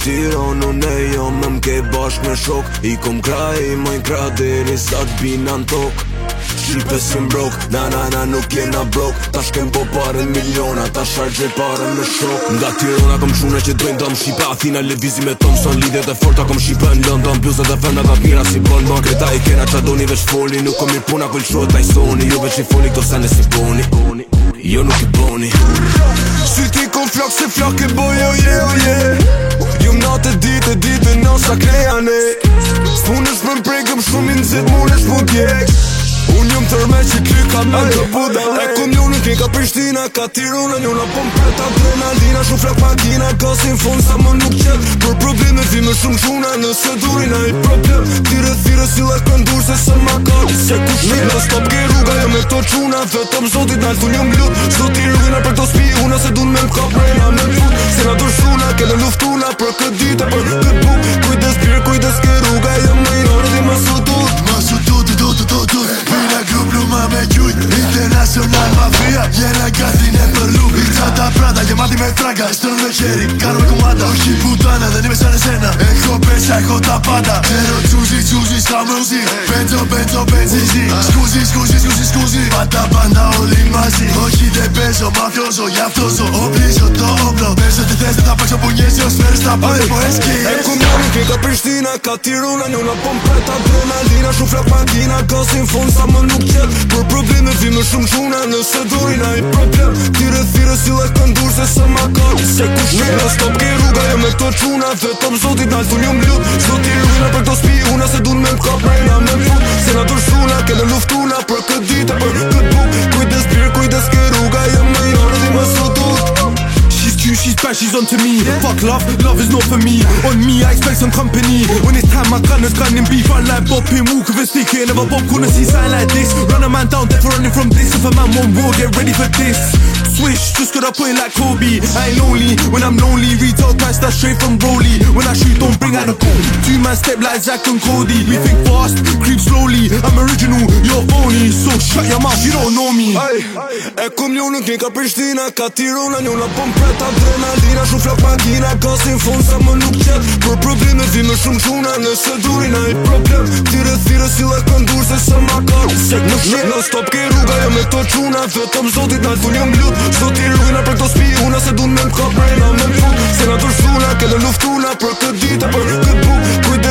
Tiron unë e jo me m'ke bashk me shok I kom kraj, mojnë kra deri sa t'bina n'tok Shqipe si mbrok, na nuk jena brok Ta shkem po pare miliona, ta shargje pare me shok Nga Tirana kom shune që dojnë dëm Shqipe Athina levizi me Thompson Lidjet e forta kom Shqipe në London Bluzet e femna dha t'mira si bon Bon kreta I kena qa doni veç foli Nuk kom mirë puna kull shohet ta I soni Jo veç I foli këto sene si boni Jo nuk I boni Syti kom flok se flok e boj Jum natë ditë nosa krejane S'punesh më m'prekëm shumë I nëzit munesh më t'jek Unë jom tërme që klyka me të budale E kom njonë në kika Prishtina Ka Tirana njona po m'pret adrenalina Shumë flak makina Gasin fond sa më nuk qep Për probleme vi me shumë quna Nëse durina I problem Thire si lek pëndur se se ma ka Se ku shqit Në stop ke rruga jo me këto quna Vetëm zotit nalë thun jom lut S'do t'i rrugina për këto spihuna Se dun me m'ka brejna me m'fut Se na dërshuna Kene luftuna Për këtë dita Për këtë buk Kujdes pirë kujdes ke rruga Jo më I orë di ma sutut Vina grup luma me gjujt Internacional mafia Jena gatine për luk I qata prada Jemati me traga Stërën me qeri Karo me kumanda Oshi putana Dhe një me sane sena E ko pesha e ko tapada Zero Cuzi Ska më uzi Benzo benzizi Skuzi Pata banda o limazi Oshi de bezo Mafioso Jaftoso Oblizo to oblo Bezo të teste Ta përqo punjesio Smerës ta pare po eski E kum njoni Kika Prishtina Ka Tirana Njona po m'pret adrenalina Shumë flak makina Gasin fond sa më nuk qep Për probleme vi me shumë quna Nëse durina I problem Thire si lek pëndur se se ma ka Se ku shqit Në stop ke rruga jo me këto quna Vetëm zotit nalë thun jom lut S'do t'i rrugina për këto spihuna Se dun me m'ka brejna me m'fut Se na dërshuna Kene luftuna Për këtë dita Për këtë buk Kujdes pirë kujdes ke rruga Jo më I orë di ma sotut She's bad, she's onto me Fuck love is not for me On me, I expect some company When it's time, my gun is gunning beef Run like Bob Pin, walk with a stick here Never Bob, couldn't see sign like this Run a man down, death for running from this If a man won't war, get ready for this Swish, just got a point like Kobe I ain't lonely, when I'm lonely Retail price, that's straight from Broly When I shoot, don't bring out the gold 2 man step like Zach and Cody We think fast, creep slowly I'm original, you're phony So shut your mouth, you don't know me E kom njonë Kika Prishtina Ka Tirana Njona po m'pret adrenalina Shumë flak makina Gasin fond sa më nuk qep Për probleme vi me shumë quna Nëse durina I problem Thire si lek pëndur se se ma ka Se ku shqit Në stop ke rruga jo me këto quna Vetëm zotit nalë thun jom lut S'do t'i rrugina për këto spihuna Se dun me m'ka brejna me m'fut Se na dërshuna Kene luftuna Për këtë dita Për këtë buk